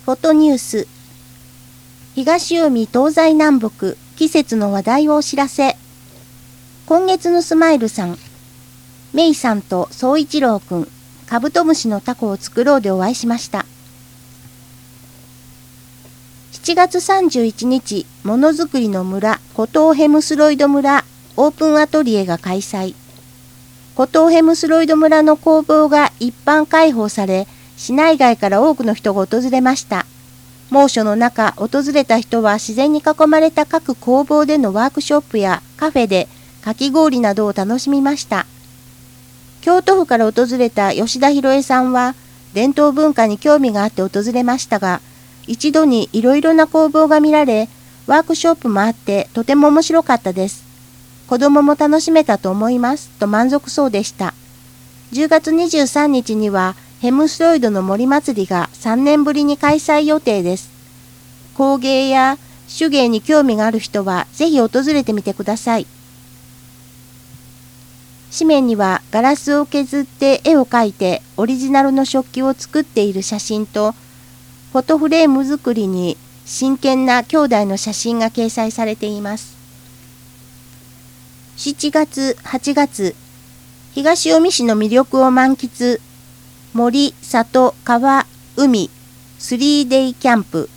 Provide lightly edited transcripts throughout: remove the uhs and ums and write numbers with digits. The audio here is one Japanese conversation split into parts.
フォトニュース。東海東西南北季節の話題をお知らせ。今月のスマイルさん、メイさんと宗一郎くん、カブトムシのタコを作ろうでお会いしました。7月31日、ものづくりの村、コトーヘムスロイド村オープンアトリエが開催。コトーヘムスロイド村の工房が一般開放され、市内外から多くの人が訪れました。猛暑の中、訪れた人は自然に囲まれた各工房でのワークショップやカフェでかき氷などを楽しみました。京都府から訪れた吉田博恵さんは、伝統文化に興味があって訪れましたが、一度にいろいろな工房が見られ、ワークショップもあってとても面白かったです。子供も楽しめたと思いますと満足そうでした。10月23日には、ヘムスロイドの森祭りが3年ぶりに開催予定です。工芸や手芸に興味がある人はぜひ訪れてみてください。紙面にはガラスを削って絵を描いてオリジナルの食器を作っている写真と、フォトフレーム作りに真剣な兄弟の写真が掲載されています。7月、8月、東近江市の魅力を満喫。森、里、川、海、3デイキャンプ。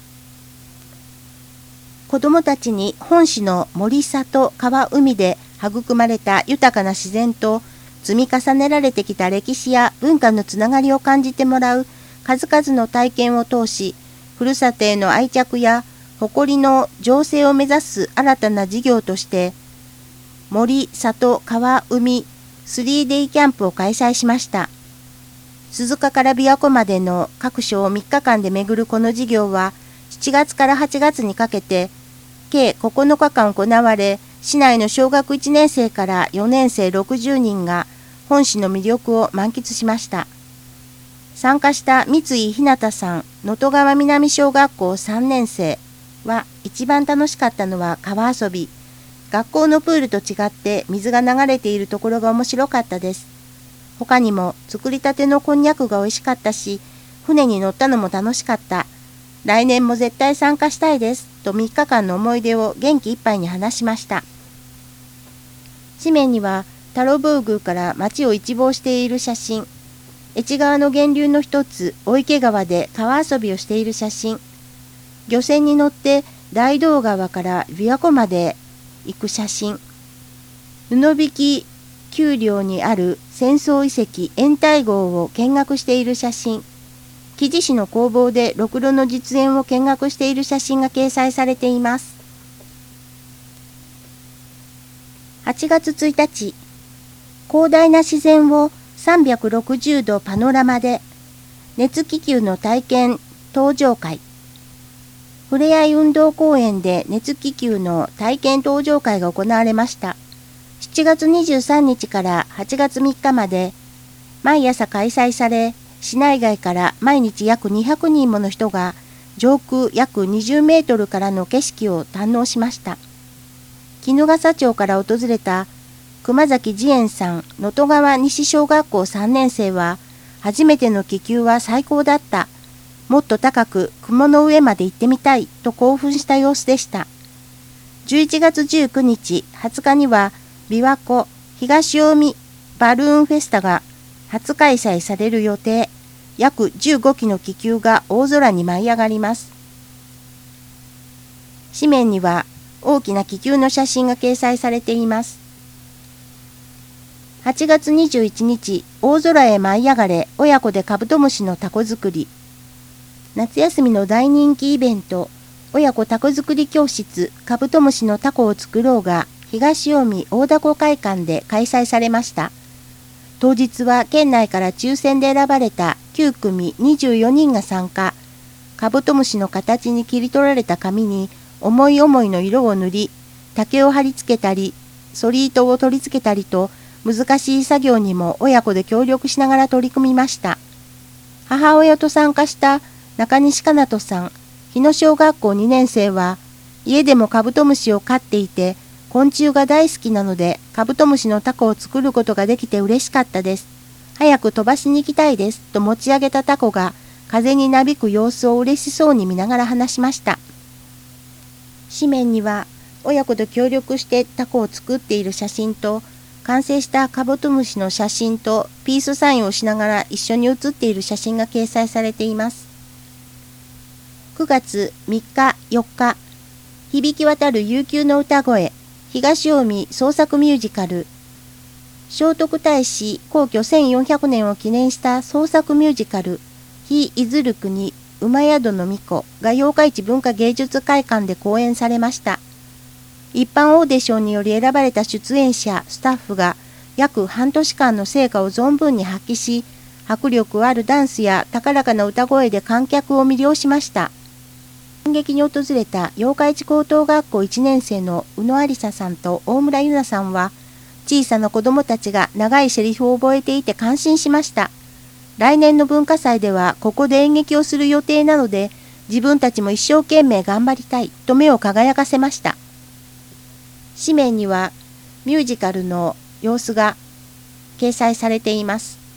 子どもたちに本市の森、里、川、海で育まれた豊かな自然と積み重ねられてきた歴史や文化のつながりを感じてもらう数々の体験を通し、ふるさとへの愛着や誇りの醸成を目指す新たな事業として、森、里、川、海、3デイキャンプを開催しました。鈴鹿から琵琶湖までの各所を3日間で巡るこの事業は、7月から8月にかけて、計9日間行われ、市内の小学1年生から4年生60人が本市の魅力を満喫しました。参加した三井ひなたさん、能登川南小学校3年生は、一番楽しかったのは川遊び。学校のプールと違って水が流れているところが面白かったです。他にも作りたてのこんにゃくが美味しかったし、船に乗ったのも楽しかった。来年も絶対参加したいです。と3日間の思い出を元気いっぱいに話しました。紙面には、太郎坊宮から町を一望している写真、越川の源流の一つ、大池川で川遊びをしている写真、漁船に乗って大道川から琵琶湖まで行く写真、布引丘陵にある戦争遺跡延泰号を見学している写真、木地市の工房でろくろの実演を見学している写真が掲載されています。8月1日、広大な自然を360度パノラマで、熱気球の体験登場会。ふれあい運動公園で熱気球の体験登場会が行われました。7月23日から8月3日まで、毎朝開催され、市内外から毎日約200人もの人が上空約20メートルからの景色を堪能しました。衣笠町から訪れた熊崎慈円さん、能登川西小学校3年生は、初めての気球は最高だった。もっと高く雲の上まで行ってみたいと興奮した様子でした。11月19日、20日には、琵琶湖東近江バルーンフェスタが初開催される予定。約15機の気球が大空に舞い上がります。紙面には大きな気球の写真が掲載されています。8月21日、大空へ舞い上がれ、親子でカブトムシのタコ作り。夏休みの大人気イベント、親子タコ作り教室、カブトムシのタコを作ろうが、東近江大凧会館で開催されました。当日は県内から抽選で選ばれた9組24人が参加。カブトムシの形に切り取られた紙に思い思いの色を塗り、竹を貼り付けたり、反り糸を取り付けたりと、難しい作業にも親子で協力しながら取り組みました。母親と参加した中西かなとさん、日野小学校2年生は、家でもカブトムシを飼っていて、昆虫が大好きなので、カブトムシのタコを作ることができて嬉しかったです。早く飛ばしに行きたいです。と持ち上げたタコが、 風になびく様子を嬉しそうに見ながら話しました。紙面には親子と協力してタコを作っている写真と、完成したカブトムシの写真とピースサインをしながら一緒に写っている写真が掲載されています。9月3日4日、響き渡る悠久の歌声、東近江創作ミュージカル、聖徳太子皇居1400年を記念した創作ミュージカル、日出ずる国馬宿の巫女が八日市文化芸術会館で公演されました。一般オーディションにより選ばれた出演者、スタッフが約半年間の成果を存分に発揮し、迫力あるダンスや高らかな歌声で観客を魅了しました。演劇に訪れた八日市高等学校1年生の宇野有沙さんと大村優奈さんは、小さな子供たちが長いセリフを覚えていて感心しました。来年の文化祭ではここで演劇をする予定なので、自分たちも一生懸命頑張りたいと目を輝かせました。紙面にはミュージカルの様子が掲載されています。